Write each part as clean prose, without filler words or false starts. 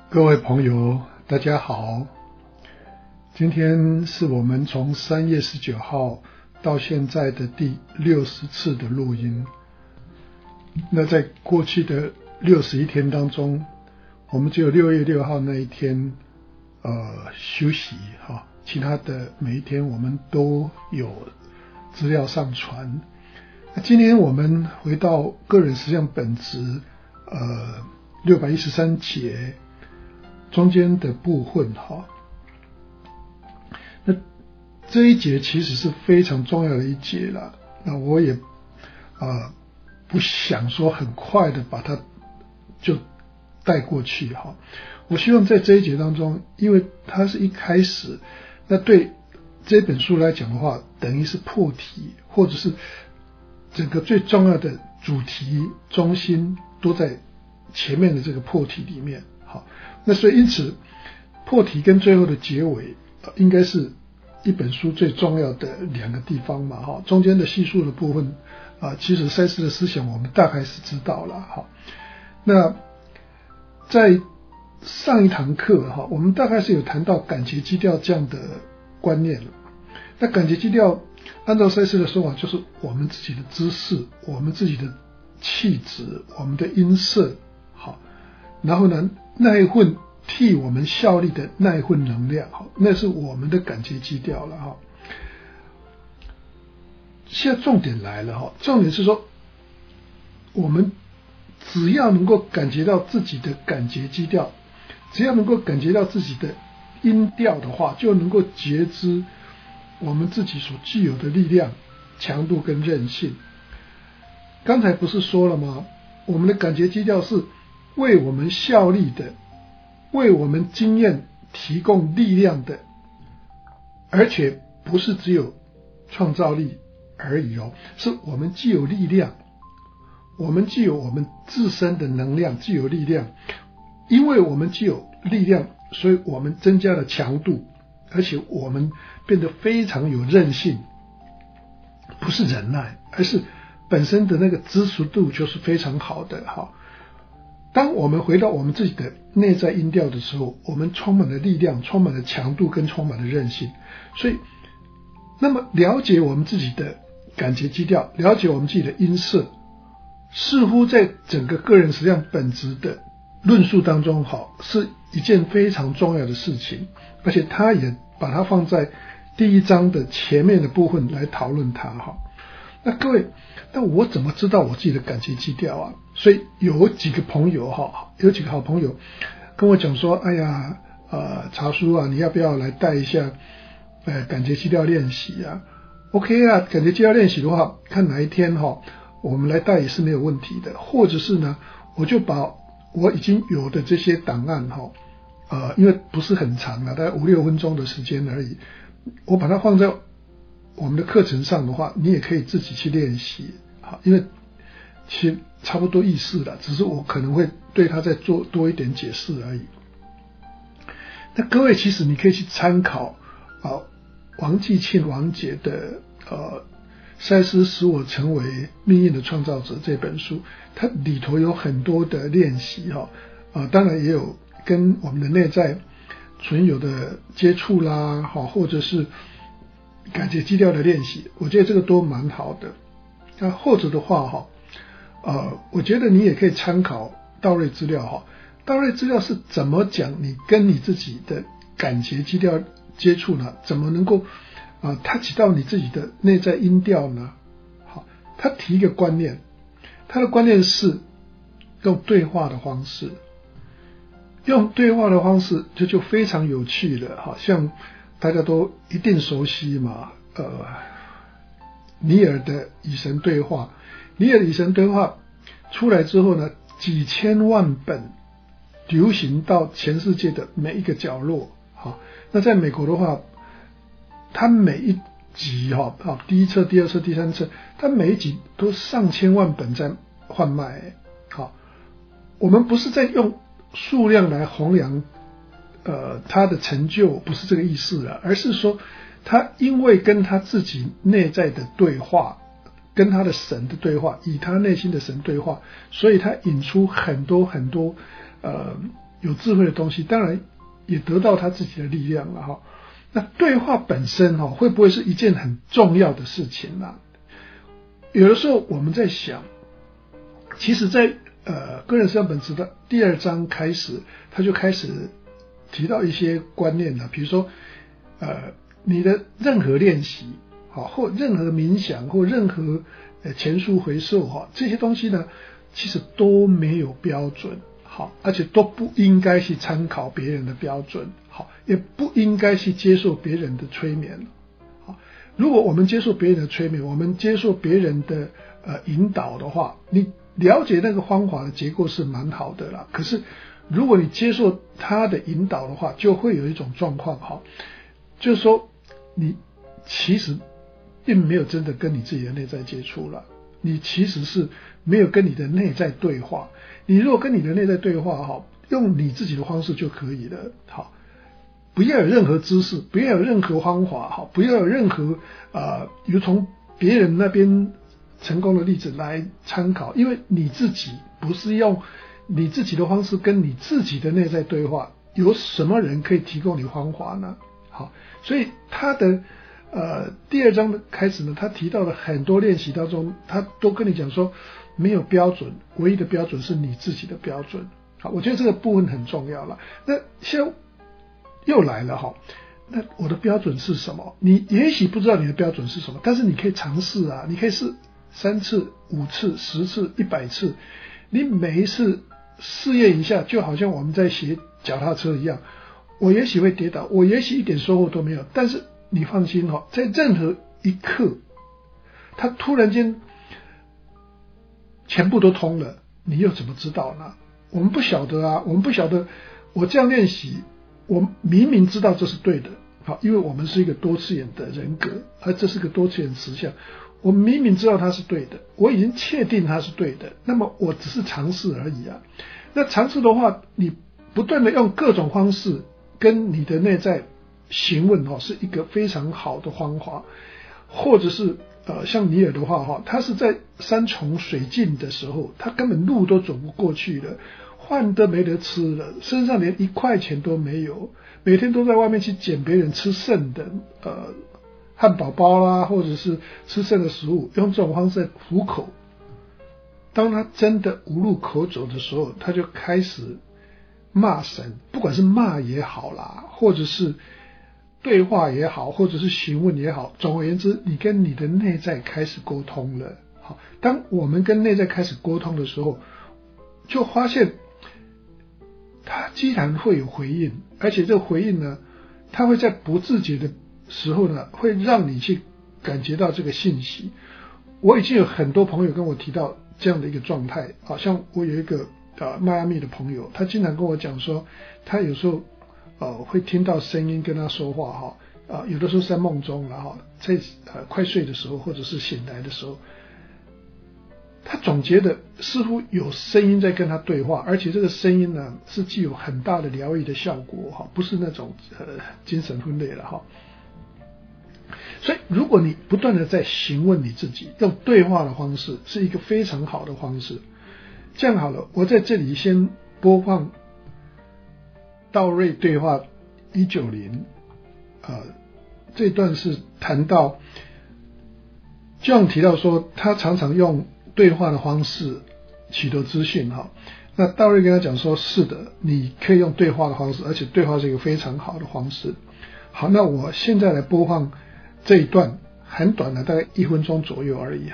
各位朋友大家好，今天是我们从3月19号到现在的第60次的录音。那在过去的61天当中，我们只有6月6号那一天休息，其他的每一天我们都有资料上传。那今天我们回到个人实相本质613节中间的部分。那这一节其实是非常重要的一节了，那我也不想说很快的把它就带过去。我希望在这一节当中，因为它是一开始，那对这本书来讲的话，等于是破题，或者是整个最重要的主题中心都在前面的这个破题里面。那所以因此破题跟最后的结尾应该是一本书最重要的两个地方嘛。中间的叙述的部分其实赛斯的思想我们大概是知道了。那在上一堂课我们大概是有谈到感觉基调这样的观念。那感觉基调按照赛斯的说法，就是我们自己的知识，我们自己的气质，我们的音色，然后呢那一份替我们效力的那一份能量，那是我们的感觉基调了。现在重点来了，重点是说我们只要能够感觉到自己的感觉基调，只要能够感觉到自己的音调的话，就能够觉知我们自己所具有的力量、强度跟韧性。刚才不是说了吗？我们的感觉基调是为我们效力的，为我们经验提供力量的，而且不是只有创造力而已是我们既有力量，我们既有我们自身的能量，既有力量，因为我们既有力量，所以我们增加了强度，而且我们变得非常有韧性，不是忍耐，而是本身的那个支持度就是非常好的。当我们回到我们自己的内在音调的时候，我们充满了力量，充满了强度跟充满了韧性。所以那么了解我们自己的感觉基调，了解我们自己的音色，似乎在整个个人实相本质的论述当中是一件非常重要的事情，而且他也把它放在第一章的前面的部分来讨论它。那各位，那我怎么知道我自己的感觉基调啊？所以有几个朋友有几个好朋友跟我讲说，哎呀茶叔啊，你要不要来带一下感觉基调练习啊？ OK 啊，感觉基调练习的话，看哪一天我们来带也是没有问题的。或者是呢，我就把我已经有的这些档案因为不是很长大概5-6分钟的时间而已，我把它放在我们的课程上的话，你也可以自己去练习。因为其实差不多意思了，只是我可能会对它再做多一点解释而已。那各位其实你可以去参考王继庆王姐的赛斯使我成为命运的创造者这本书，它里头有很多的练习当然也有跟我们的内在存有的接触啦，或者是感觉基调的练习，我觉得这个都蛮好的。那或者的话我觉得你也可以参考道瑞资料道瑞资料是怎么讲你跟你自己的感觉基调接触呢？怎么能够touch到你自己的内在音调呢？他提一个观念，他的观念是用对话的方式，用对话的方式就非常有趣了。像大家都一定熟悉嘛，尼尔的与神对话，尼尔与神对话出来之后呢，几千万本流行到全世界的每一个角落。那在美国的话，它每一集第一册、第二册、第三册，它每一集都上千万本在贩卖。我们不是在用数量来衡量他的成就，不是这个意思了，而是说他因为跟他自己内在的对话，跟他的神的对话，以他内心的神对话，所以他引出很多很多有智慧的东西，当然也得到他自己的力量了哈。那对话本身会不会是一件很重要的事情呢？有的时候我们在想，其实在个人实相本质的第2章开始，他就开始提到一些观念了，比如说你的任何练习或任何冥想或任何前述回溯这些东西呢，其实都没有标准，而且都不应该去参考别人的标准，也不应该去接受别人的催眠。如果我们接受别人的催眠，我们接受别人的引导的话，你了解那个方法的结构是蛮好的啦。可是如果你接受他的引导的话，就会有一种状况就是说你其实并没有真的跟你自己的内在接触了，你其实是没有跟你的内在对话。你如果跟你的内在对话用你自己的方式就可以了，不要有任何知识，不要有任何方法，不要有任何比如从别人那边成功的例子来参考，因为你自己不是用你自己的方式跟你自己的内在对话，有什么人可以提供你方法呢？所以他的第2章的开始呢，他提到了很多练习当中，他都跟你讲说没有标准，唯一的标准是你自己的标准。我觉得这个部分很重要了。那现在又来了那我的标准是什么？你也许不知道你的标准是什么，但是你可以尝试啊，你可以试3次、5次、10次、100次，你每一次试验一下，就好像我们在学脚踏车一样，我也许会跌倒，我也许一点收获都没有，但是你放心在任何一刻他突然间全部都通了，你又怎么知道呢？我们不晓得啊，我们不晓得我这样练习，我明明知道这是对的，因为我们是一个多次元的人格，而这是个多次元实相，我明明知道它是对的，我已经确定它是对的，那么我只是尝试而已啊。那尝试的话，你不断的用各种方式跟你的内在询问是一个非常好的方法。或者是像尼尔的话他是在山穷水尽的时候，他根本路都走不过去了，饭都没得吃了，身上连1块钱都没有，每天都在外面去捡别人吃剩的汉堡包啦，或者是吃剩的食物，用这种方式来糊口。当他真的无路可走的时候，他就开始骂神，不管是骂也好啦，或者是对话也好，或者是询问也好，总而言之，你跟你的内在开始沟通了。当我们跟内在开始沟通的时候，就发现它既然会有回应，而且这个回应呢，它会在不自觉的时候呢，会让你去感觉到这个信息。我已经有很多朋友跟我提到这样的一个状态，好像我有一个迈阿密的朋友，他经常跟我讲说，他有时候会听到声音跟他说话有的时候是在梦中了在快睡的时候或者是醒来的时候，他总觉得似乎有声音在跟他对话，而且这个声音呢是具有很大的疗愈的效果不是那种精神分裂了所以如果你不断的在询问你自己，用对话的方式是一个非常好的方式。这样好了，我在这里先播放道瑞对话190，这段是谈到John提到说他常常用对话的方式取得资讯那道瑞跟他讲说，是的，你可以用对话的方式，而且对话是一个非常好的方式。好，那我现在来播放这一段，很短的，大概1分钟左右而已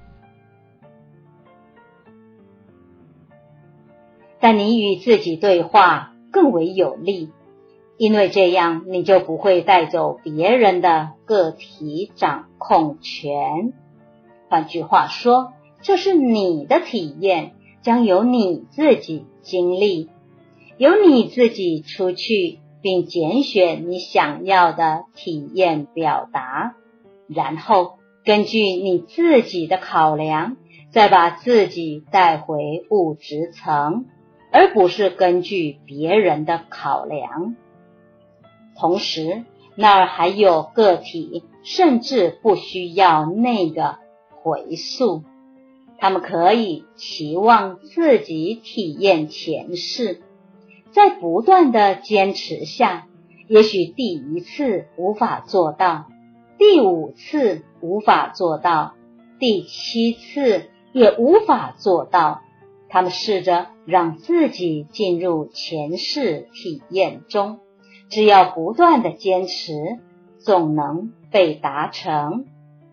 但你与自己对话更为有利，因为这样你就不会带走别人的个体掌控权。换句话说，这是你的体验，将由你自己经历，由你自己出去并拣选你想要的体验表达，然后根据你自己的考量，再把自己带回物质层，而不是根据别人的考量。同时，那儿还有个体，甚至不需要那个回溯，他们可以期望自己体验前世， 在不断的坚持下，也许第1次无法做到，第5次无法做到，第7次也无法做到。他们试着让自己进入前世体验中，只要不断的坚持，总能被达成。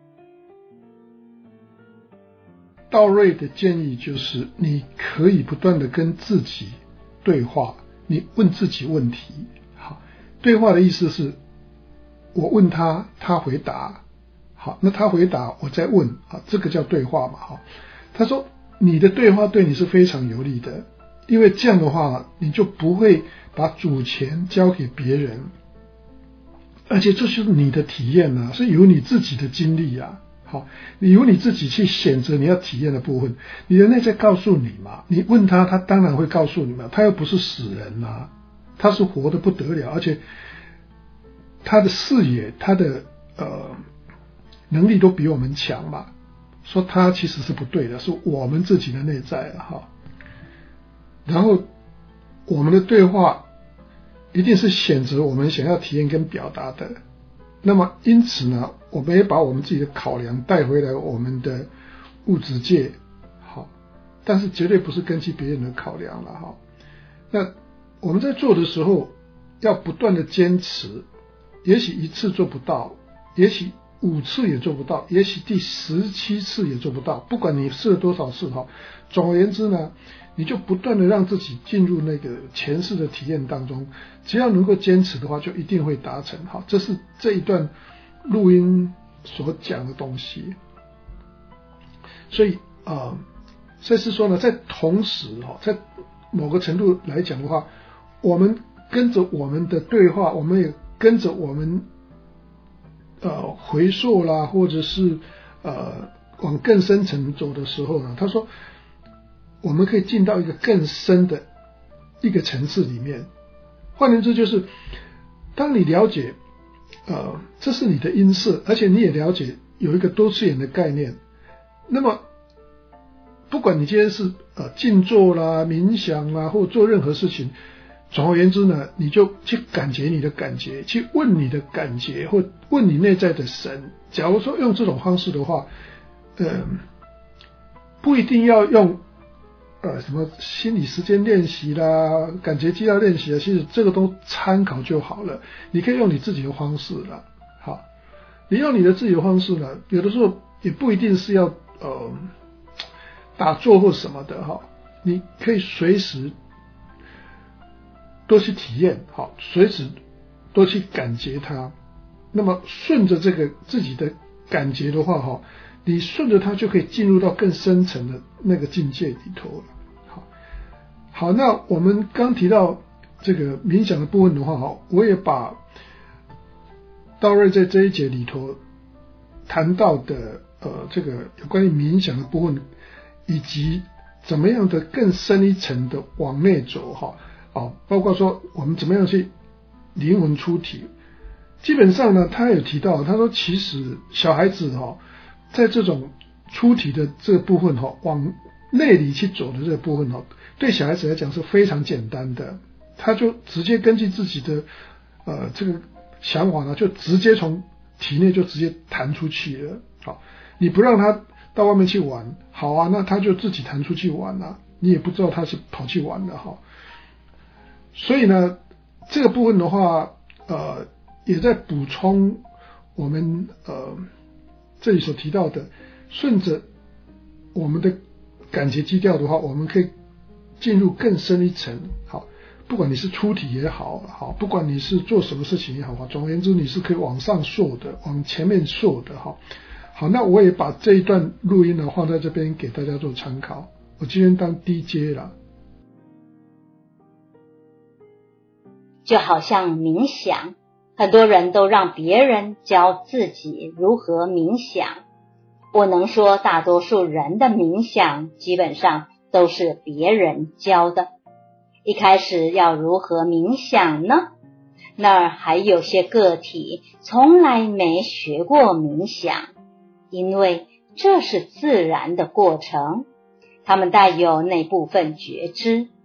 道瑞的建议就是，你可以不断的跟自己对话，你问自己问题。好，对话的意思是，我问他，他回答，好，那他回答，我再问，啊，这个叫对话嘛。好，他说你的对话对你是非常有利的，因为这样的话，你就不会把主权交给别人，而且这就是你的体验啊，是由你自己的经历啊。好，你由你自己去选择你要体验的部分，你的内在告诉你嘛，你问他，他当然会告诉你嘛，他又不是死人啊，他是活得不得了，而且他的视野，他的能力都比我们强嘛，说他其实是不对的，是我们自己的内在哈。然后我们的对话一定是选择我们想要体验跟表达的，那么因此呢，我们也把我们自己的考量带回来我们的物质界，好，但是绝对不是根据别人的考量了哈。那我们在做的时候要不断的坚持，也许1次做不到，也许5次也做不到，也许第17次也做不到，不管你试了多少次哈，总而言之呢，你就不断的让自己进入那个前世的体验当中，只要能够坚持的话，就一定会达成。好，这是这一段录音所讲的东西。所以所以是说呢，在同时在某个程度来讲的话，我们跟着我们的对话，我们也跟着我们回溯啦，或者是往更深层走的时候呢，他说我们可以进到一个更深的一个层次里面。换言之就是当你了解这是你的因色，而且你也了解有一个多次元的概念，那么不管你今天是静坐啦、冥想啦，或做任何事情，总而言之呢，你就去感觉你的感觉，去问你的感觉，或问你内在的神。假如说用这种方式的话，不一定要用什么心理时间练习啦、感觉基调练习啊，其实这个都参考就好了。你可以用你自己的方式啦。好，你用你的自己的方式呢，有的时候也不一定是要打坐或什么的哈，你可以随时多去体验，好，随时多去感觉它。那么顺着这个自己的感觉的话哈，你顺着它就可以进入到更深层的那个境界里头了。好，那我们刚提到这个冥想的部分的话哈，我也把道瑞在这一节里头谈到的这个有关于冥想的部分，以及怎么样的更深一层的往内走哈，包括说我们怎么样去灵魂出体。基本上呢，他有提到，他说其实小孩子在这种出体的这个部分往内里去走的这个部分对小孩子来讲是非常简单的，他就直接根据自己的这个想法呢，就直接从体内就直接弹出去了。好，你不让他到外面去玩，好啊，那他就自己弹出去玩了，你也不知道他是跑去玩的哈。所以呢，这个部分的话，也在补充我们这里所提到的，顺着我们的感觉基调的话，我们可以进入更深一层。好，不管你是出体也好，不管你是做什么事情也好，总而言之你是可以往上溯的，往前面溯的哈。好，那我也把这一段录音呢放在这边给大家做参考。我今天当 DJ 了。 就好像冥想，很多人都让别人教自己如何冥想。我能说大多数人的冥想基本上都是别人教的。一开始要如何冥想呢？那儿还有些个体从来没学过冥想，因为这是自然的过程，他们带有那部分觉知，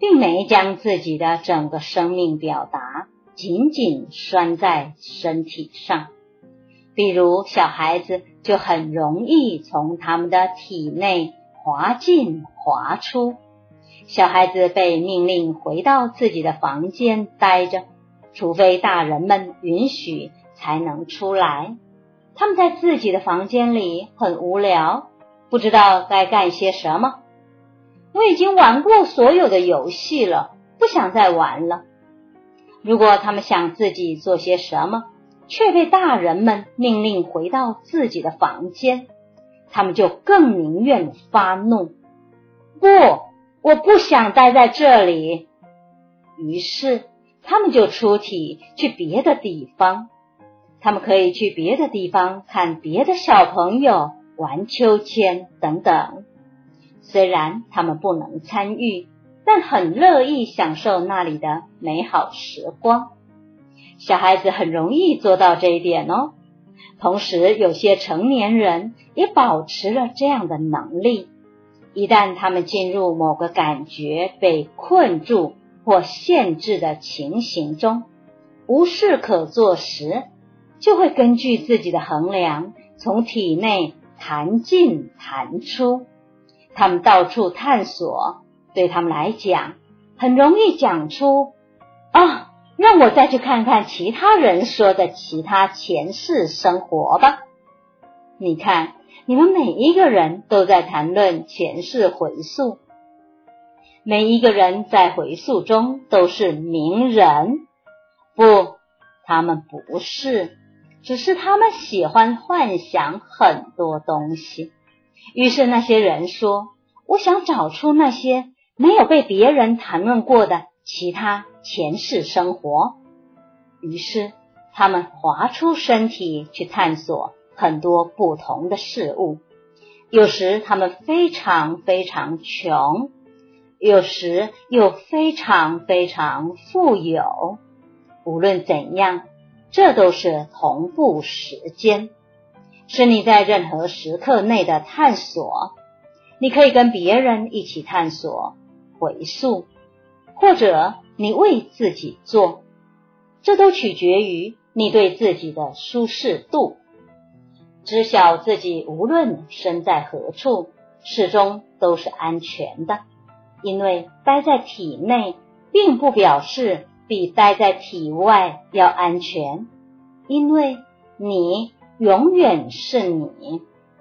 并没将自己的整个生命表达紧紧拴在身体上。比如小孩子就很容易从他们的体内滑进滑出，小孩子被命令回到自己的房间待着，除非大人们允许才能出来。他们在自己的房间里很无聊，不知道该干些什么。我已经玩过所有的游戏了，不想再玩了。如果他们想自己做些什么，却被大人们命令回到自己的房间，他们就更宁愿发怒。不，我不想待在这里。于是他们就出体去别的地方。他们可以去别的地方看别的小朋友玩秋千等等。虽然他们不能参与，但很乐意享受那里的美好时光。小孩子很容易做到这一点哦。同时有些成年人也保持了这样的能力。一旦他们进入某个感觉被困住或限制的情形中，无事可做时，就会根据自己的衡量从体内弹进弹出。他们到处探索，对他们来讲很容易讲出让我再去看看其他人说的其他前世生活吧。你看，你们每一个人都在谈论前世回溯，每一个人在回溯中都是名人。不，他们不是，只是他们喜欢幻想很多东西。于是那些人说，我想找出那些没有被别人谈论过的其他前世生活。于是他们滑出身体去探索很多不同的事物。有时他们非常非常穷，有时又非常非常富有。无论怎样，这都是同步时间，是你在任何时刻内的探索。你可以跟别人一起探索、回溯，或者你为自己做，这都取决于你对自己的舒适度。知晓自己无论身在何处，始终都是安全的，因为待在体内并不表示比待在体外要安全，因为你永远是你。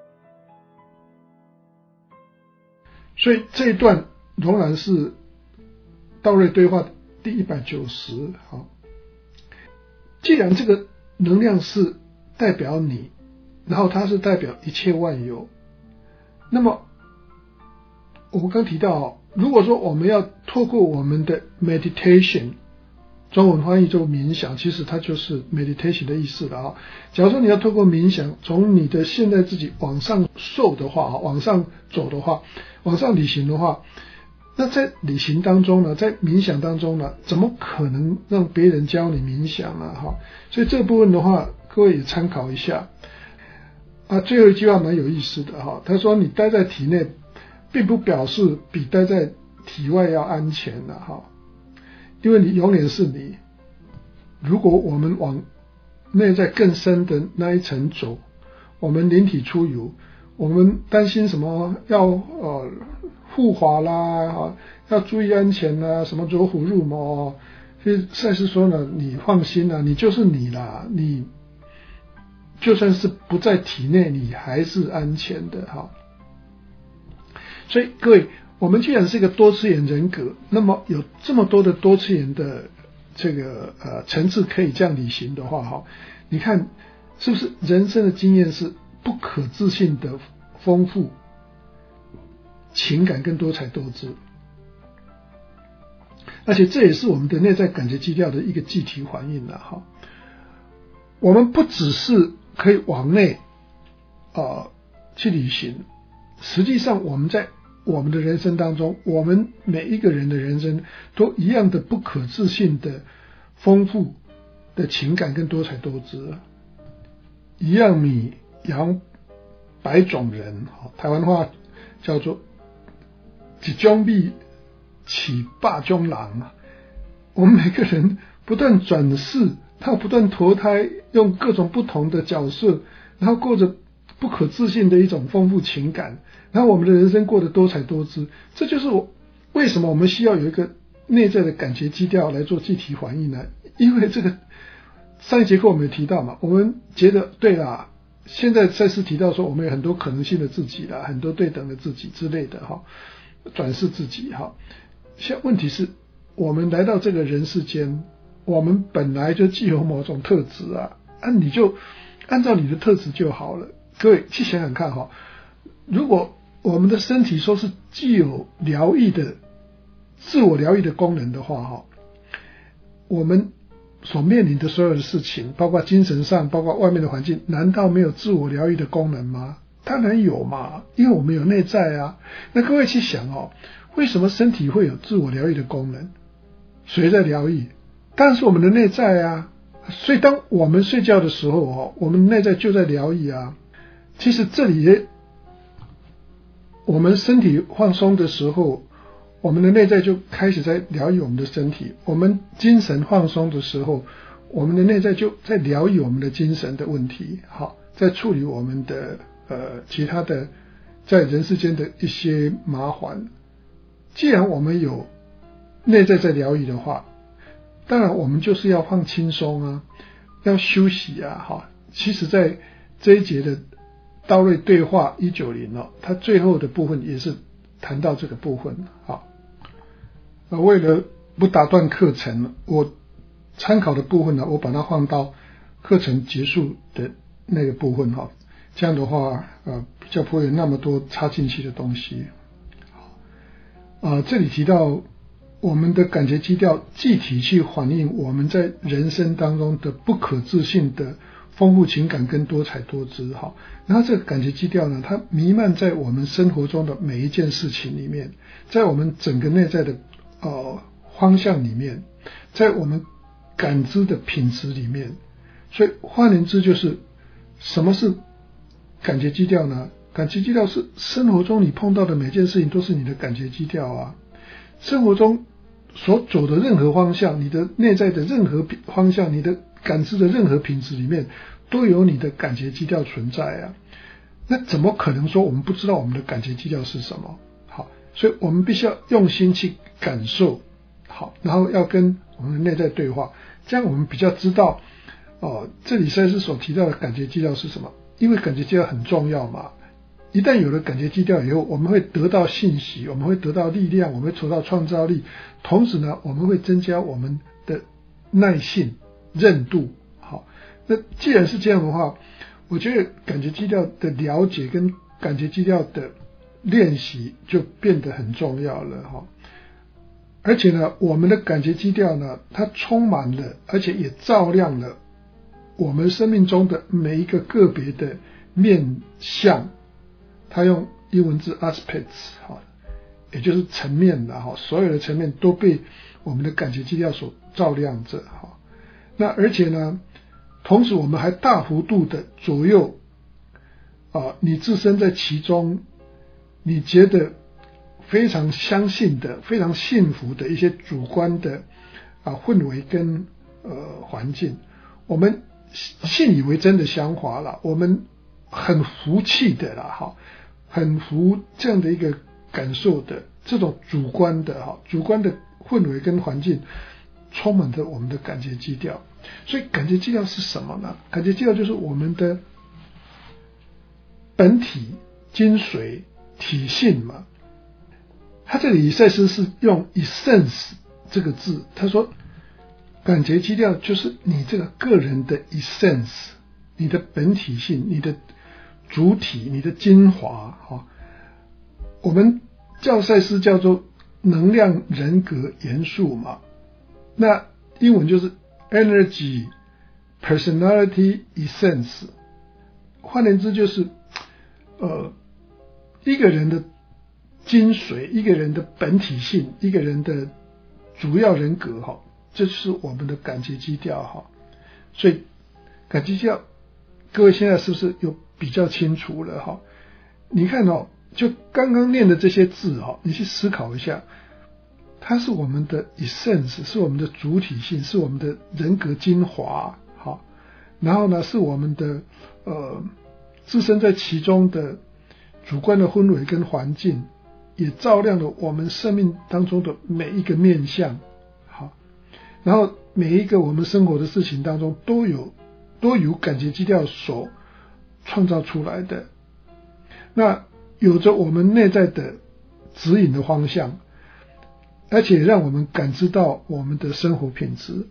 所以这一段仍然是道瑞对话第190。既然这个能量是代表你，然后它是代表一切万有，那么我们刚提到，如果说我们要透过我们的 meditation， 中文翻译做冥想，其实它就是 meditation 的意思了。假如说你要透过冥想从你的现在自己往上受的话，往上走的话，往上旅行的话，那在旅行当中呢，在冥想当中呢，怎么可能让别人教你冥想呢？所以这部分的话，各位也参考一下。最后一句话蛮有意思的他说你待在体内并不表示比待在体外要安全的因为你永远是你。如果我们往内在更深的那一层走，我们灵体出游，我们担心什么要护法啦，要注意安全啦，什么走火入魔，所以赛斯说呢，你放心啦，你就是你啦，你就算是不在体内，你还是安全的所以各位，我们既然是一个多次元人格，那么有这么多的多次元的这个层次可以这样旅行的话你看是不是人生的经验是不可置信的丰富，情感更多彩多姿，而且这也是我们的内在感觉基调的一个具体反应了我们不只是可以往内去旅行，实际上我们在我们的人生当中，我们每一个人的人生都一样的不可置信的丰富的情感跟多彩多姿，一样米养百种人，台湾话叫做一种米起霸中郎啊。我们每个人不断转世，他不断投胎，用各种不同的角色，然后过着不可置信的一种丰富情感，然后我们的人生过得多彩多姿。这就是为什么我们需要有一个内在的感觉基调来做具体反应呢？因为这个上一节课我们有提到嘛，我们觉得对啦，现在赛斯提到说我们有很多可能性的自己啦，很多对等的自己之类的哈，转世自己哈。现在问题是我们来到这个人世间，我们本来就具有某种特质啊，你就按照你的特质就好了。各位去想想看哈，如果我们的身体说是具有疗愈的自我疗愈的功能的话哈，我们所面临的所有的事情，包括精神上，包括外面的环境，难道没有自我疗愈的功能吗？当然有嘛，因为我们有内在啊。那各位去想为什么身体会有自我疗愈的功能？谁在疗愈？当然是我们的内在啊。所以当我们睡觉的时候我们内在就在疗愈啊。其实这里我们身体放松的时候，我们的内在就开始在疗愈我们的身体；我们精神放松的时候，我们的内在就在疗愈我们的精神的问题，好，在处理我们的其他的在人世间的一些麻烦。既然我们有内在在疗愈的话，当然我们就是要放轻松啊，要休息啊，好。其实在这一节的道瑞对话190它最后的部分也是谈到这个部分，好。为了不打断课程，我参考的部分呢，我把它放到课程结束的那个部分哈，这样的话比较不会有那么多插进去的东西。这里提到我们的感觉基调具体去反映我们在人生当中的不可置信的丰富情感跟多彩多姿哈。然后这个感觉基调呢，它弥漫在我们生活中的每一件事情里面，在我们整个内在的方向里面，在我们感知的品质里面。所以换言之就是什么是感觉基调呢？感觉基调是生活中你碰到的每件事情都是你的感觉基调啊。生活中所走的任何方向，你的内在的任何方向，你的感知的任何品质里面都有你的感觉基调存在啊。那怎么可能说我们不知道我们的感觉基调是什么？好，所以我们必须要用心去感受，好，然后要跟我们的内在对话，这样我们比较知道这里赛斯所提到的感觉基调是什么。因为感觉基调很重要嘛，一旦有了感觉基调以后，我们会得到信息，我们会得到力量，我们会得到创造力，同时呢我们会增加我们的耐性韧度。好，那既然是这样的话，我觉得感觉基调的了解跟感觉基调的练习就变得很重要了哈。而且呢，我们的感觉基调呢，它充满了，而且也照亮了我们生命中的每一个个别的面向。它用英文字 aspects 也就是层面的所有的层面都被我们的感觉基调所照亮着。那而且呢，同时我们还大幅度的左右你置身在其中，你觉得非常相信的、非常幸福的一些主观的氛围跟环境，我们信以为真的想法了，我们很服气的啦，很服这样的一个感受的这种主观的氛围跟环境充满着我们的感觉基调。所以感觉基调是什么呢？感觉基调就是我们的本体精髓体性嘛。他这里赛斯是用 essence 这个字，他说感觉基调就是你这个个人的 essence， 你的本体性，你的主体，你的精华。我们叫赛斯叫做能量人格元素嘛，那英文就是 energy personality essence。 换言之就是一个人的精髓，一个人的本体性，一个人的主要人格这是我们的感觉基调。所以感觉基调各位现在是不是有比较清楚了你看就刚刚念的这些字你去思考一下， 它是我们的 essence， 是我们的主体性，是我们的人格精华，好，然后呢是我们的置身在其中的主观的氛围跟环境，也照亮了我们生命当中的每一个面向，好，然后每一个我们生活的事情当中都由感觉基调所创造出来的，那有着我们内在的指引的方向，而且让我们感知到我们的生活品质。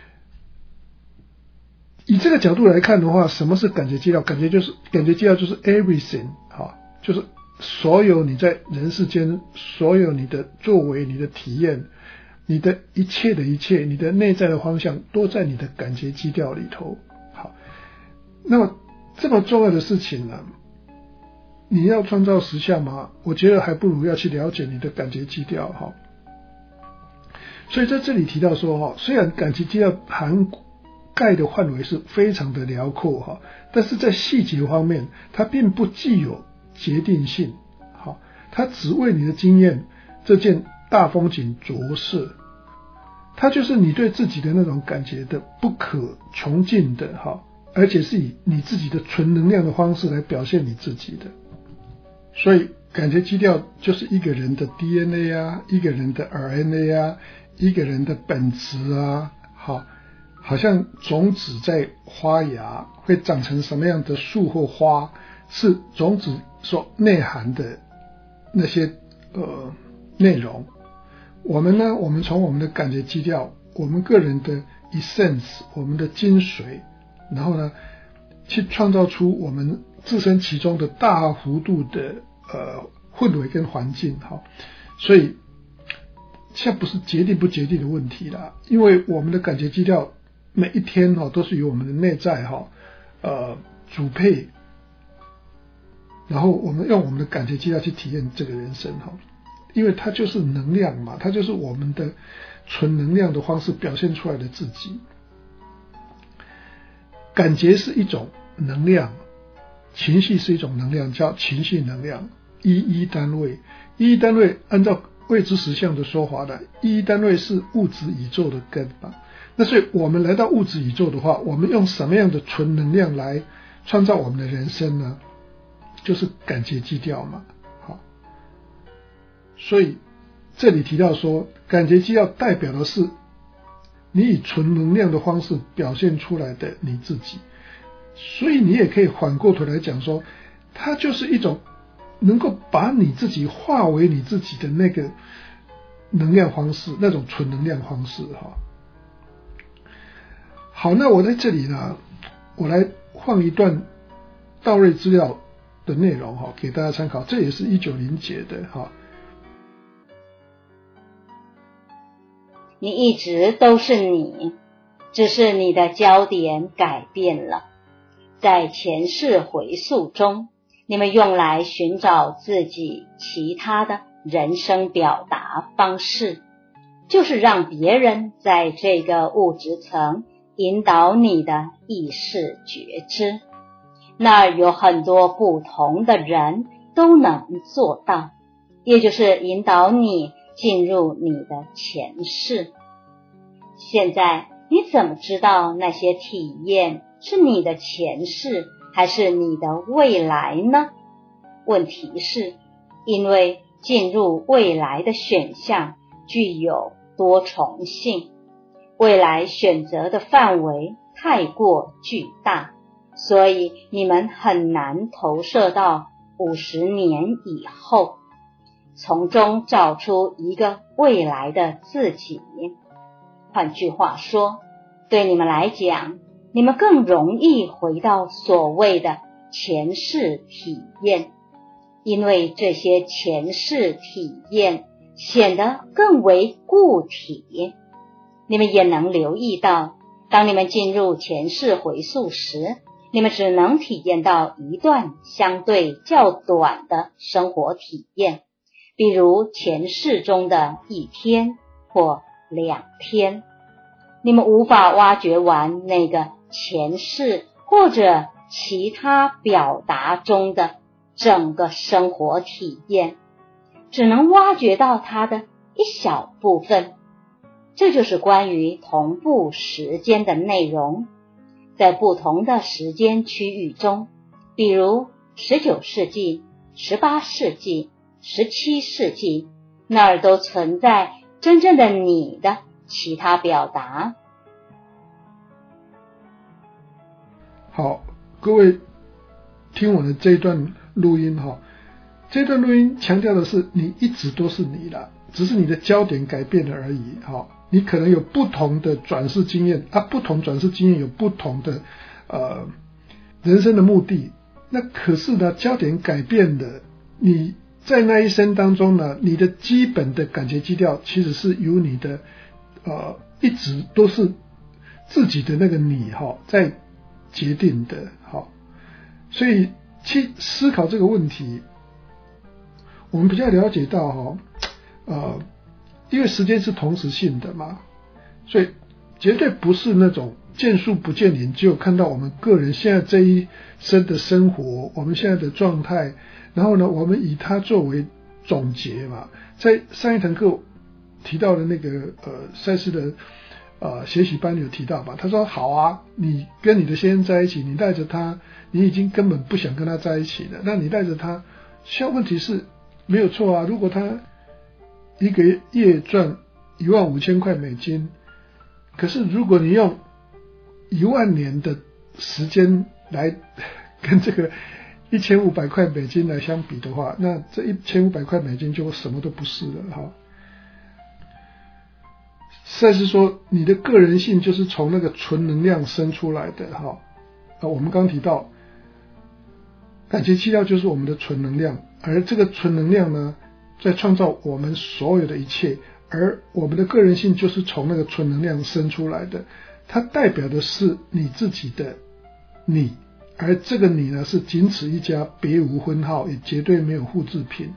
以这个角度来看的话，什么是感觉基调？感觉基调就是 everything， 就是所有你在人世间所有你的作为、你的体验、你的一切的一切，你的内在的方向都在你的感觉基调里头。好，那么这么重要的事情呢，你要创造实相吗？我觉得还不如要去了解你的感觉基调哈。所以在这里提到说哈，虽然感觉基调涵盖的范围是非常的辽阔哈，但是在细节方面，它并不具有决定性。好，它只为你的经验这件大风景着色，它就是你对自己的那种感觉的不可穷尽的哈，而且是以你自己的纯能量的方式来表现你自己的。所以感觉基调就是一个人的 DNA 啊，一个人的 RNA 啊，一个人的本质啊，好像种子在发芽会长成什么样的树或花，是种子所内涵的那些内容。我们呢，我们从我们的感觉基调，我们个人的 essence， 我们的精髓，然后呢去创造出我们置身其中的大幅度的氛围跟环境。好，所以现在不是决定不决定的问题啦，因为我们的感觉基调每一天都是由我们的内在主配，然后我们用我们的感觉基调去体验这个人生，因为它就是能量嘛，它就是我们的纯能量的方式表现出来的自己。感觉是一种能量，情绪是一种能量，叫情绪能量。一单位按照未知实相的说法的，一单位是物质宇宙的根嘛。那所以我们来到物质宇宙的话，我们用什么样的纯能量来创造我们的人生呢？就是感觉基调嘛。好，所以这里提到说，感觉基调代表的是你以纯能量的方式表现出来的你自己。所以你也可以反过头来讲说，它就是一种能够把你自己化为你自己的那个能量方式，那种纯能量方式哈。好，那我在这里呢，我来放一段道瑞资料的内容哈，给大家参考。这也是1900节的哈。 你一直都是你，只是你的焦点改变了。在前世回溯中，你们用来寻找自己其他的人生表达方式，就是让别人在这个物质层引导你的意识觉知。那儿有很多不同的人都能做到，也就是引导你进入你的前世。现在你怎么知道那些体验是你的前世还是你的未来呢？问题是，因为进入未来的选项具有多重性，未来选择的范围太过巨大，所以你们很难投射到50年以后，从中找出一个未来的自己。换句话说，对你们来讲，你们更容易回到所谓的前世体验，因为这些前世体验显得更为固体。你们也能留意到，当你们进入前世回溯时，你们只能体验到一段相对较短的生活体验，比如前世中的1天或2天。你们无法挖掘完那个前世或者其他表达中的整个生活体验，只能挖掘到它的一小部分。这就是关于同步时间的内容。在不同的时间区域中，比如19世纪、18世纪、17世纪，那儿都存在真正的你的其他表达。 好，各位听我的这一段录音哈，这段录音强调的是你一直都是你啦，只是你的焦点改变了而已哈。你可能有不同的转世经验不同转世经验有不同的人生的目的，那可是呢，焦点改变了，你在那一生当中呢，你的基本的感觉基调其实是由你的一直都是自己的那个你在决定的。所以去思考这个问题，我们比较了解到因为时间是同时性的嘛，所以绝对不是那种见树不见林，只有看到我们个人现在这一生的生活，我们现在的状态，然后呢，我们以它作为总结嘛。在上一堂课提到的那个赛斯的学习班有提到吧，他说好啊，你跟你的先生在一起，你带着他，你已经根本不想跟他在一起了，那你带着他，现在问题是没有错啊，如果他一个月赚15000块美金，可是如果你用10000年的时间来跟这个1500块美金来相比的话，那这1500块美金就什么都不是了赛斯说你的个人性就是从那个纯能量生出来的我们刚提到感觉基调就是我们的纯能量，而这个纯能量呢在创造我们所有的一切，而我们的个人性就是从那个纯能量生出来的，它代表的是你自己的你，而这个你呢是仅此一家，别无分号，也绝对没有复制品。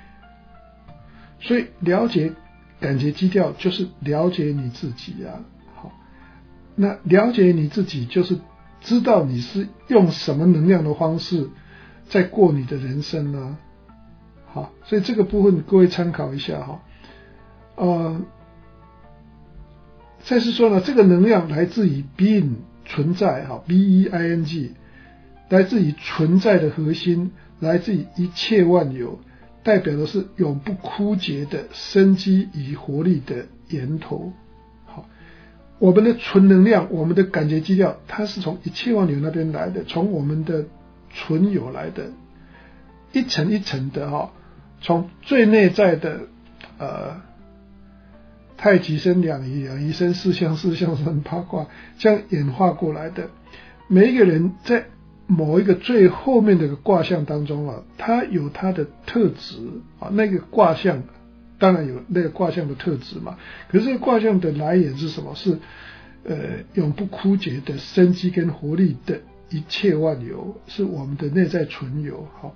所以了解感觉基调就是了解你自己好，那了解你自己就是知道你是用什么能量的方式在过你的人生呢。好，所以这个部分各位参考一下赛斯说呢，这个能量来自于 being 存在BEING， 来自于存在的核心，来自于一切万有，代表的是永不枯竭的生机与活力的源头。好，我们的纯能量，我们的感觉基调，它是从一切万有那边来的，从我们的纯有来的，一层一层的从最内在的太极生两仪，两仪生四象，四象生八卦，这样演化过来的。每一个人在某一个最后面的卦象当中他有他的特质那个卦象当然有那个卦象的特质嘛，可是这个卦象的来源是什么？是永不枯竭的生机跟活力的一切万有，是我们的内在存有。好，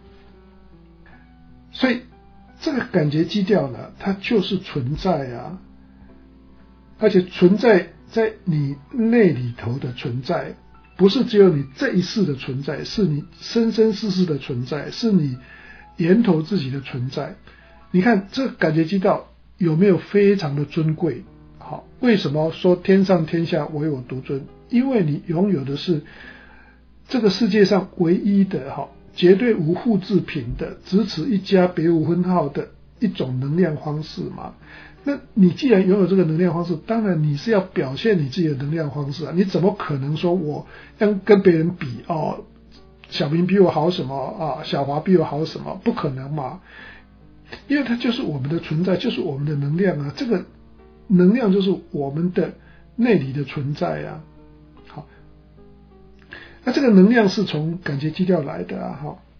所以这个感觉基调呢，它就是存在而且存在在你内里头的存在，不是只有你这一世的存在，是你生生世世的存在，是你源头自己的存在。你看这个感觉基调有没有非常的尊贵？好，为什么说天上天下唯我独尊？因为你拥有的是这个世界上唯一的绝对无复制品的，只此一家，别无分号的一种能量方式嘛。那你既然拥有这个能量方式，当然你是要表现你自己的能量方式你怎么可能说我要跟别人比小明比我好什么小华比我好什么？不可能嘛，因为它就是我们的存在，就是我们的能量这个能量就是我们的内里的存在好，那这个能量是从感觉基调来的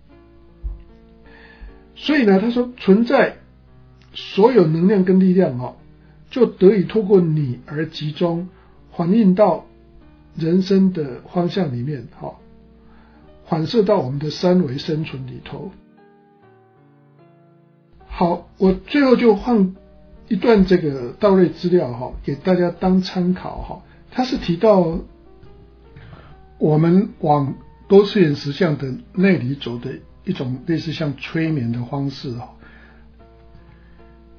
所以呢，他说存在所有能量跟力量就得以透过你而集中，反映到人生的方向里面反射到我们的三维生存里头。好，我最后就放一段这个道类资料给大家当参考它是提到我们往多次元实相的内里走的一种类似像催眠的方式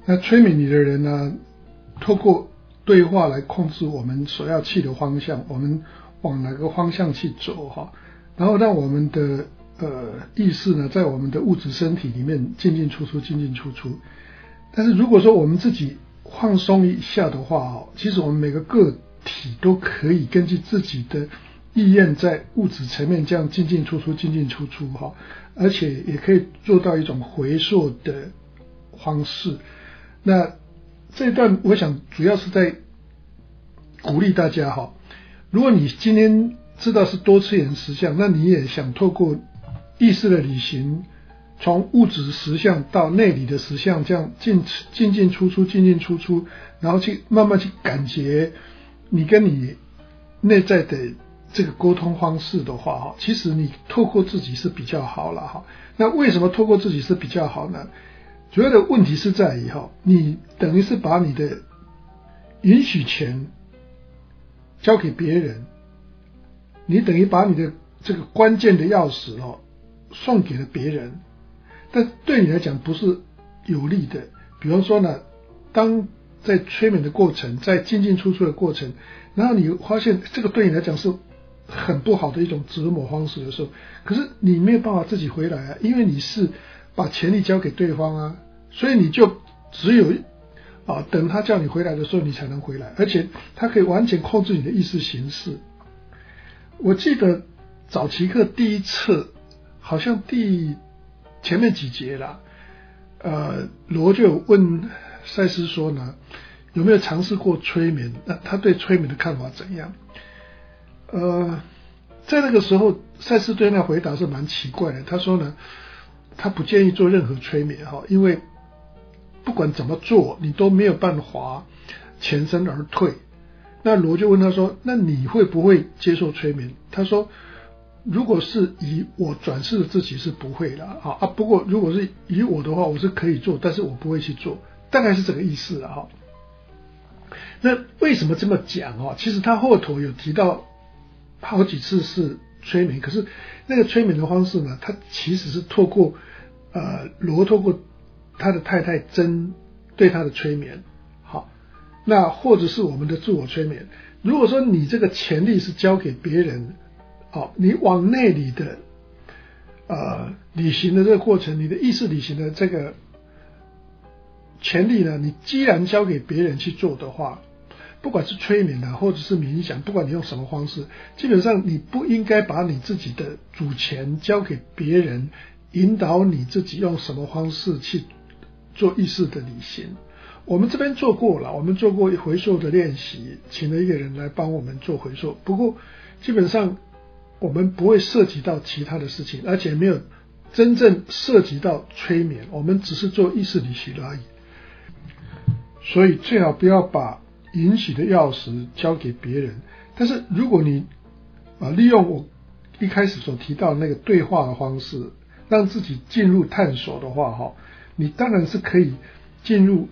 那催眠你的人呢，透过对话来控制我们所要去的方向，我们往哪个方向去走哈，然后让我们的意识呢，在我们的物质身体里面进进出出，进进出出。但是如果说我们自己放松一下的话，其实我们每个个体都可以根据自己的意愿在物质层面这样进进出出，进进出出哈，而且也可以做到一种回溯的方式。那这一段我想主要是在鼓励大家哈，如果你今天知道是多次元实相，那你也想透过意识的旅行，从物质实相到内里的实相，这样进进出出，进进出出，然后去慢慢去感觉你跟你内在的这个沟通方式的话，其实你透过自己是比较好了哈。那为什么透过自己是比较好呢？主要的问题是在于你等于是把你的允许权交给别人，你等于把你的这个关键的钥匙送给了别人，但对你来讲不是有利的。比方说呢，当在催眠的过程，在进进出出的过程，然后你发现这个对你来讲是很不好的一种折磨方式的时候，可是你没有办法自己回来啊，因为你是把权力交给对方啊，所以你就只有等他叫你回来的时候你才能回来，而且他可以完全控制你的意识形式。我记得早期课第一册好像前面几节啦，罗就有问赛斯说呢，有没有尝试过催眠？那他对催眠的看法怎样？在那个时候，赛斯对那回答是蛮奇怪的。他说呢，他不建议做任何催眠因为不管怎么做，你都没有办法全身而退。那罗就问他说，那你会不会接受催眠？他说，如果是以我转世的自己是不会的不过如果是以我的话，我是可以做，但是我不会去做，大概是这个意思了那为什么这么讲其实他后头有提到好几次是催眠，可是那个催眠的方式呢，他其实是透过罗透过他的太太真对他的催眠，那或者是我们的自我催眠。如果说你这个权利是交给别人，你往内里的旅行的这个过程，你的意识旅行的这个权利呢，你既然交给别人去做的话，不管是催眠或者是冥想，不管你用什么方式，基本上你不应该把你自己的主权交给别人，引导你自己用什么方式去做意识的旅行。我们这边做过了，我们做过回溯的练习，请了一个人来帮我们做回溯，不过基本上我们不会涉及到其他的事情，而且没有真正涉及到催眠，我们只是做意识旅行而已。所以最好不要把允许的钥匙交给别人。但是如果你利用我一开始所提到的那个对话的方式，让自己进入探索的话你当然是可以进入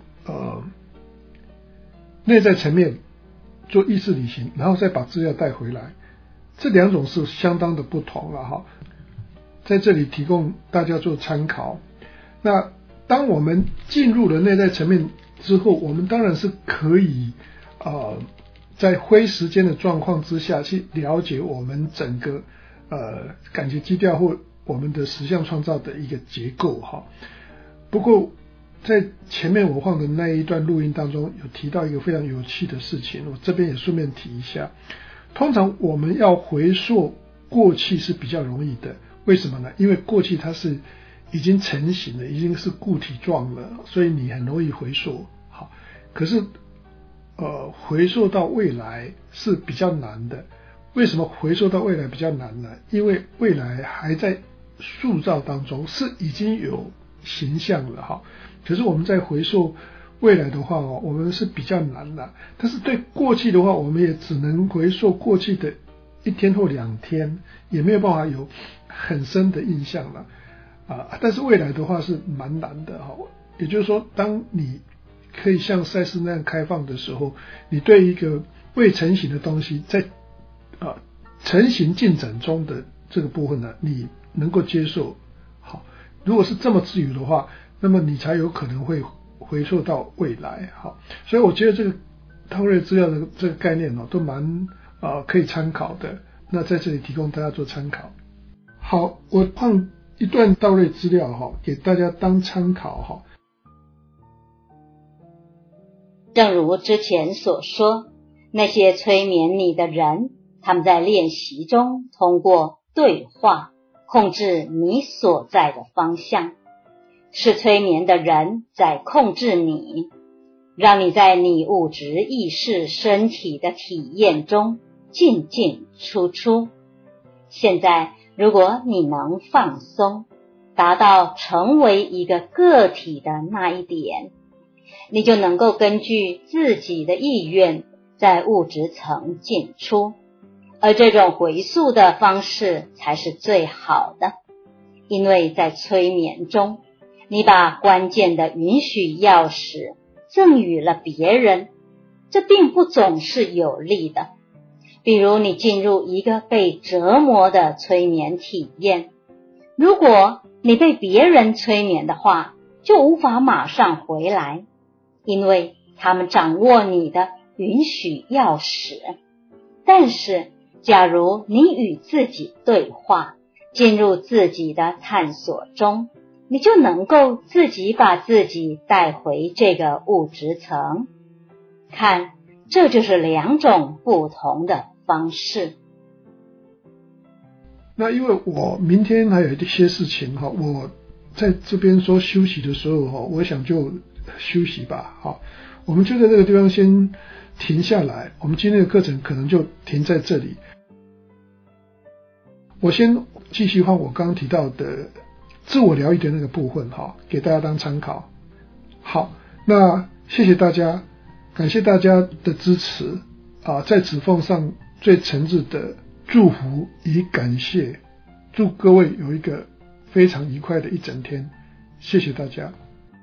内在层面做意识旅行，然后再把资料带回来，这两种是相当的不同了在这里提供大家做参考。那当我们进入了内在层面之后，我们当然是可以在灰时间的状况之下去了解我们整个感觉基调或我们的实相创造的一个结构不过在前面我放的那一段录音当中有提到一个非常有趣的事情，我这边也顺便提一下。通常我们要回溯过去是比较容易的，为什么呢？因为过去它是已经成型了，已经是固体状了，所以你很容易回溯可是回溯到未来是比较难的。为什么回溯到未来比较难呢？因为未来还在塑造当中，是已经有形象了可是我们在回溯未来的话我们是比较难的。但是对过去的话，我们也只能回溯过去的1天或2天，也没有办法有很深的印象了但是未来的话是蛮难的也就是说，当你可以像赛斯那样开放的时候，你对一个未成型的东西在成型进展中的这个部分呢，你能够接受如果是这么自由的话，那么你才有可能会回溯到未来。好，所以我觉得这个套类资料的这个概念都蛮可以参考的。那在这里提供大家做参考。好，我放一段套类资料给大家当参考。 正如之前所说，那些催眠你的人，他们在练习中通过对话控制你所在的方向，是催眠的人在控制你，让你在你物质意识身体的体验中进进出出。现在如果你能放松，达到成为一个个体的那一点，你就能够根据自己的意愿在物质层进出，而这种回溯的方式才是最好的。因为在催眠中，你把关键的允许钥匙赠予了别人，这并不总是有利的。比如你进入一个被折磨的催眠体验，如果你被别人催眠的话，就无法马上回来，因为他们掌握你的允许钥匙。但是假如你与自己对话，进入自己的探索中，你就能够自己把自己带回这个物质层。看，这就是两种不同的方式。 那因为我明天还有一些事情我在这边说休息的时候我想就休息吧。我们就在这个地方先停下来，我们今天的课程可能就停在这里。我先继续换我刚刚提到的自我疗愈的那个部分给大家当参考。好，那谢谢大家，感谢大家的支持在此奉上最诚挚的祝福与感谢，祝各位有一个非常愉快的一整天，谢谢大家。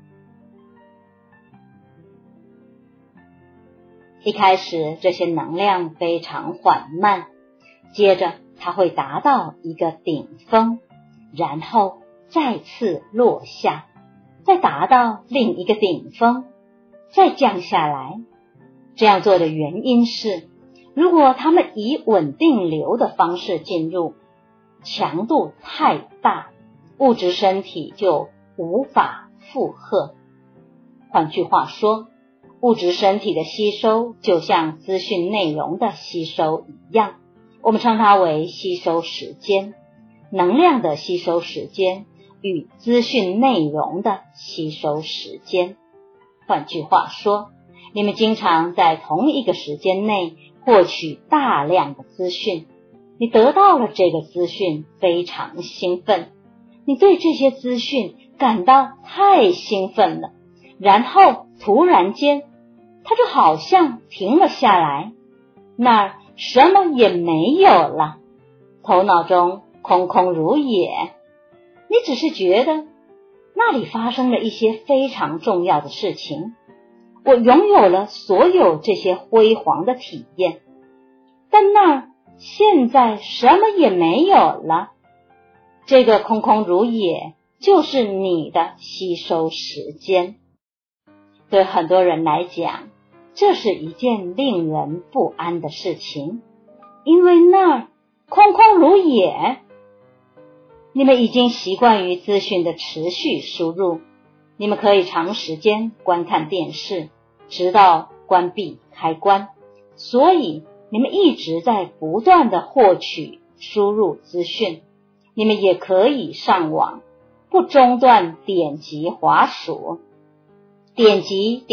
一开始这些能量非常缓慢，接着它会达到一个顶峰，然后再次落下，再达到另一个顶峰，再降下来。这样做的原因是，如果它们以稳定流的方式进入，强度太大，物质身体就无法负荷。换句话说，物质身体的吸收就像资讯内容的吸收一样，我们称它为吸收时间。能量的吸收时间与资讯内容的吸收时间。换句话说，你们经常在同一个时间内获取大量的资讯，你得到了这个资讯非常兴奋，你对这些资讯感到太兴奋了，然后突然间它就好像停了下来，那儿什么也没有了，头脑中空空如也，你只是觉得那里发生了一些非常重要的事情，我拥有了所有这些辉煌的体验，但那儿现在什么也没有了。这个空空如也就是你的吸收时间。对很多人来讲，这是一件令人不安的事情，因为那儿空空如也。你们已经习惯于资讯的持续输入，你们可以长时间观看电视，直到关闭开关，所以你们一直在不断的获取输入资讯。你们也可以上网，不中断点击滑鼠，点击，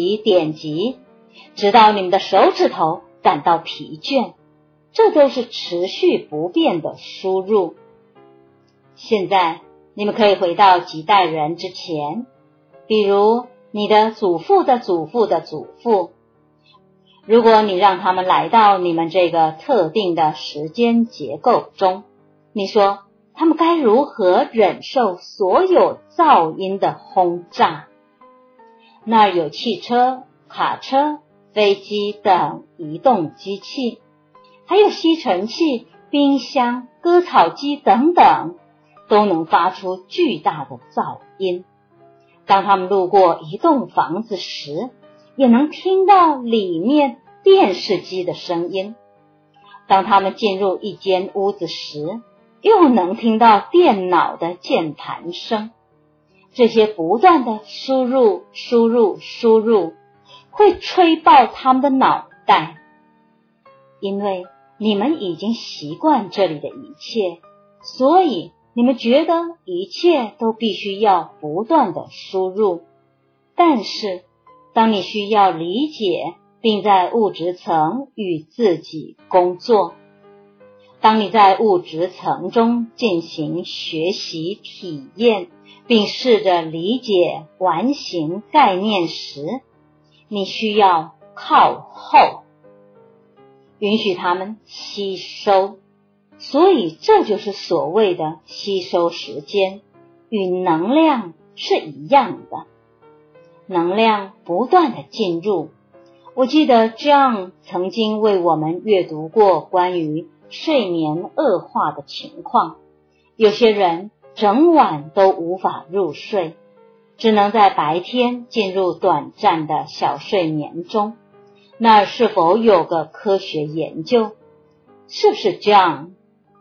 直到你们的手指头感到疲倦，这都是持续不变的输入。现在你们可以回到几代人之前，比如你的祖父的祖父的祖父。如果你让他们来到你们这个特定的时间结构中，你说他们该如何忍受所有噪音的轰炸？那儿有汽车、卡车、飞机等移动机器，还有吸尘器、冰箱、割草机等等，都能发出巨大的噪音。 当他们路过一栋房子时，也能听到里面电视机的声音。当他们进入一间屋子时，又能听到电脑的键盘声。这些不断的输入、会吹爆他们的脑袋。因为你们已经习惯这里的一切，所以你们觉得一切都必须要不断的输入。但是当你需要理解并在物质层与自己工作，当你在物质层中进行学习体验，并试着理解完形概念时，你需要靠后，允许它们吸收。所以这就是所谓的吸收时间，与能量是一样的。能量不断的进入。我记得 John 曾经为我们阅读过关于睡眠恶化的情况。有些人整晚都无法入睡，只能在白天进入短暂的小睡眠中。那是否有个科学研究？是不是这样？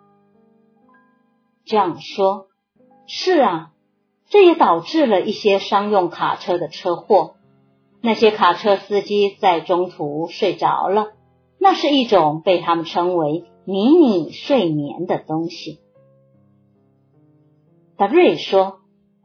这样说，是啊，这也导致了一些商用卡车的车祸。那些卡车司机在中途睡着了，那是一种被他们称为迷你睡眠的东西。达瑞说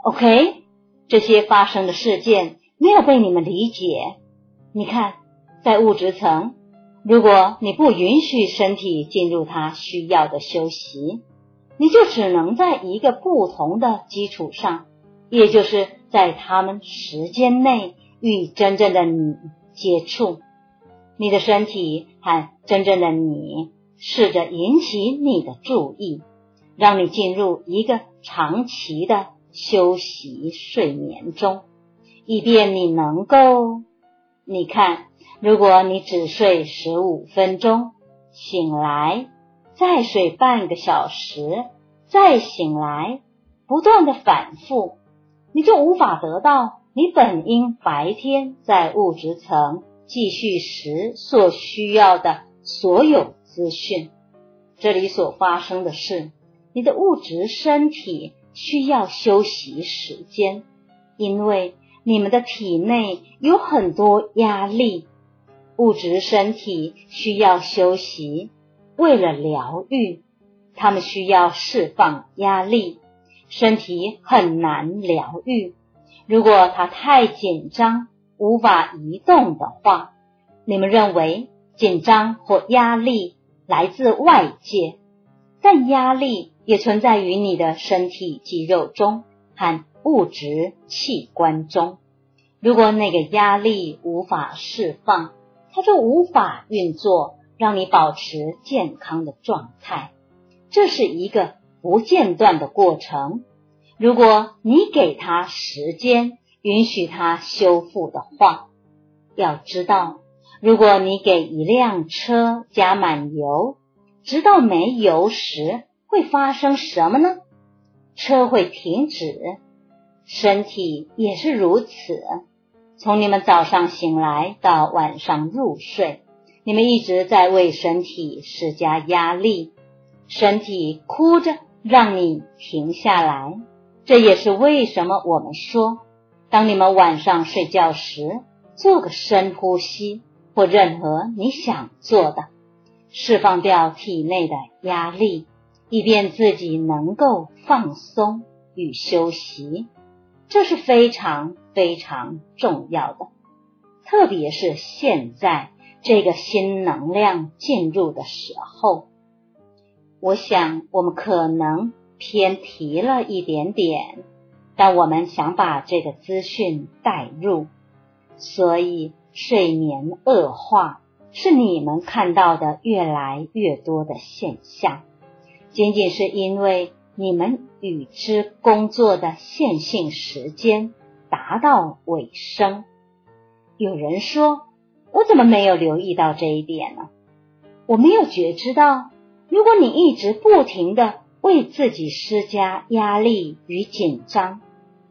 OK， 这些发生的事件没有被你们理解。你看，在物质层，如果你不允许身体进入它需要的休息，你就只能在一个不同的基础上，也就是在他们时间内与真正的你接触。你的身体和真正的你试着引起你的注意，让你进入一个长期的休息睡眠中，以便你能够，你看，如果你只睡15分钟，醒来，再睡半个小时，再醒来，不断的反复，你就无法得到你本应白天在物质层继续时所需要的所有资讯。这里所发生的是，你的物质身体需要休息时间，因为你们的体内有很多压力。物质身体需要休息，为了疗愈，他们需要释放压力。身体很难疗愈，如果它太紧张，无法移动的话，你们认为紧张或压力来自外界，但压力也存在于你的身体肌肉中和物质器官中。如果那个压力无法释放，它就无法运作，让你保持健康的状态。这是一个不间断的过程。如果你给它时间，允许它修复的话，要知道，如果你给一辆车加满油，直到没油时，会发生什么呢？车会停止，身体也是如此。从你们早上醒来到晚上入睡，你们一直在为身体施加压力，身体哭着让你停下来。这也是为什么我们说，当你们晚上睡觉时，做个深呼吸，或任何你想做的，释放掉体内的压力，以便自己能够放松与休息。这是非常非常重要的，特别是现在这个新能量进入的时候。我想我们可能偏题了一点点，但我们想把这个资讯带入。所以睡眠恶化是你们看到的越来越多的现象，仅仅是因为你们与之工作的线性时间达到尾声。有人说，我怎么没有留意到这一点呢？我没有觉知到，如果你一直不停地为自己施加压力与紧张，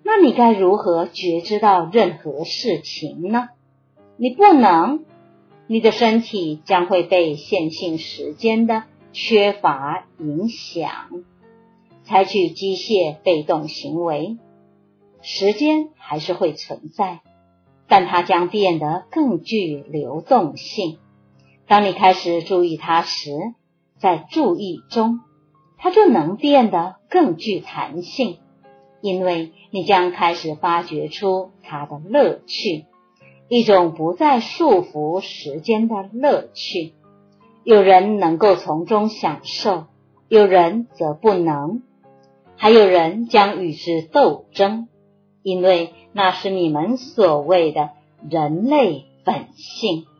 那你该如何觉知到任何事情呢？你不能，你的身体将会被线性时间的缺乏影响，采取机械被动行为。时间还是会存在，但它将变得更具流动性。当你开始注意它时，在注意中，它就能变得更具弹性，因为你将开始发掘出它的乐趣，一种不再束缚时间的乐趣。有人能够从中享受，有人则不能，还有人将与之斗争，因为那是你们所谓的人类本性。